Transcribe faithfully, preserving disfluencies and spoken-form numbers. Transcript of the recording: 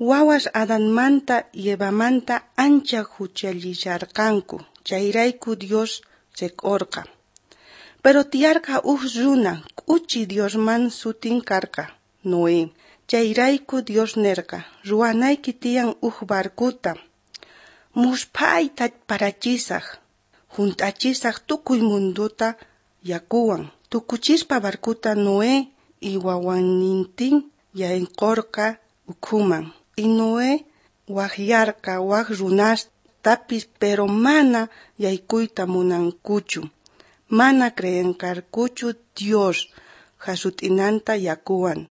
Wawash Adanmanta y Evamanta ancha huchallisharqanku, chayrayku Dios cheq'urqa. Pero tiarqa uj runa, k'uchi Diosman sutin karqa, Noé. Chayrayku Dios nerqa, ruwanayki tiyan uj barkuta. Muspayta parachisaq, juntachisaq tukuy munduta yakuwan. Tukuchispa barkuta Noé y wawanintin yainqurqa ukhuman. Y Noé waqyarqa waq runastapis pero mana yaykuyta munankuchu. Mana creenkarkuchu Dios hasut'inanta yakuwan.